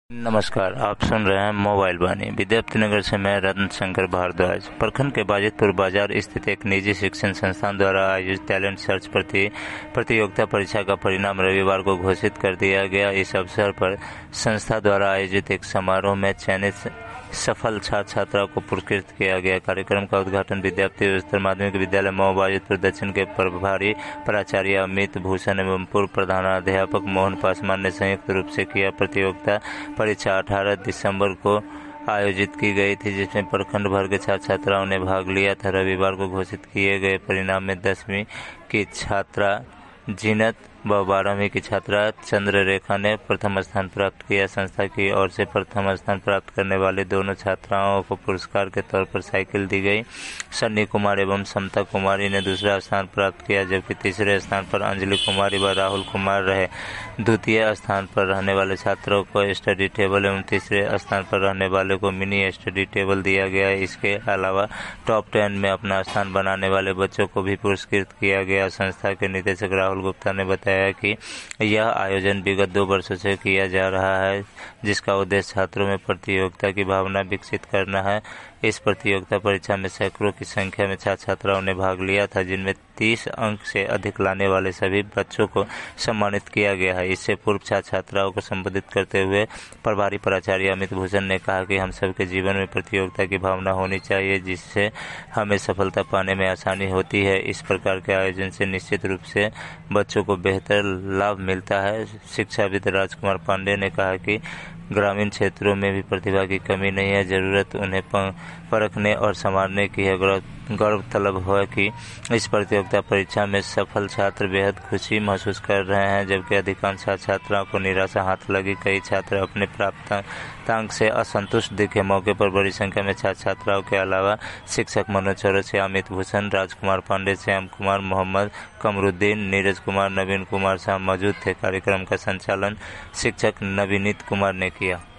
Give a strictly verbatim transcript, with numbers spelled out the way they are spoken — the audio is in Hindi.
नमस्कार, आप सुन रहे हैं मोबाइल वाणी। विद्यार्थीनगर से मैं रत्न शंकर भारद्वाज। प्रखंड के बाजितपुर बाजार स्थित एक निजी शिक्षण संस्थान द्वारा आयोजित टैलेंट सर्च प्रति प्रतियोगिता परीक्षा का परिणाम रविवार को घोषित कर दिया गया। इस अवसर पर संस्था द्वारा आयोजित एक समारोह में चयनित सफल छात्र छात्राओं को पुरस्कृत किया गया। कार्यक्रम का उद्घाटन विद्यार्थी उच्चतर माध्यमिक विद्यालय मऊ बाजितपुर दक्षिण के प्रभारी प्राचार्य अमित भूषण एवं पूर्व प्रधानाध्यापक मोहन पासवान ने संयुक्त रूप से किया। प्रतियोगिता परीक्षा अठारह दिसंबर को आयोजित की गई थी, जिसमें प्रखंड भर के छात्र छात्राओं ने भाग लिया था। रविवार को घोषित किए गए परिणाम में दसवीं की छात्रा जीनत व बारहवीं की छात्रा चंद्ररेखा ने प्रथम स्थान प्राप्त किया। संस्था की ओर से प्रथम स्थान प्राप्त करने वाले दोनों छात्राओं को पुरस्कार के तौर पर साइकिल दी गई। सन्नी कुमार एवं समता कुमारी ने दूसरा स्थान प्राप्त किया, जबकि तीसरे स्थान पर अंजलि कुमारी व राहुल कुमार रहे। द्वितीय स्थान पर रहने वाले छात्रों को स्टडी टेबल एवं तीसरे स्थान पर रहने वाले को मिनी स्टडी टेबल दिया गया। इसके अलावा टॉप टेन में अपना स्थान बनाने वाले बच्चों को भी पुरस्कृत किया गया। संस्था के निदेशक राहुल गुप्ता ने बताया कि यह आयोजन विगत दो वर्षों से किया जा रहा है, जिसका उद्देश्य छात्रों में प्रतियोगिता की भावना विकसित करना है। इस प्रतियोगिता परीक्षा में सैकड़ों की संख्या में छात्र छात्राओं ने भाग लिया था, जिनमें तीस अंक से अधिक लाने वाले सभी बच्चों को सम्मानित किया गया है। इससे पूर्व छात्र छात्राओं को संबोधित करते हुए प्रभारी प्राचार्य अमित भूषण ने कहा कि हम सबके जीवन में प्रतियोगिता की भावना होनी चाहिए, जिससे हमें सफलता पाने में आसानी होती है। इस प्रकार के आयोजन से निश्चित रूप से बच्चों को बेहतर लाभ मिलता है। शिक्षाविद राजकुमार पांडे ने कहा कि ग्रामीण क्षेत्रों में भी प्रतिभा की कमी नहीं है, जरूरत उन्हें परखने और संवारने की है। गौरतलब है कि इस प्रतियोगिता परीक्षा में सफल छात्र बेहद खुशी महसूस कर रहे हैं, जबकि अधिकांश छात्र छात्राओं को निराशा हाथ लगी। कई छात्र अपने प्राप्तांक से असंतुष्ट दिखे। मौके पर बड़ी संख्या में छात्र छात्राओं के अलावा शिक्षक मनोज चौरसिया, अमित भूषण, राजकुमार पांडे, श्याम कुमार, मोहम्मद कमरुद्दीन, नीरज कुमार, नवीन कुमार शाह मौजूद थे। कार्यक्रम का संचालन शिक्षक नवीनीत कुमार ने किया।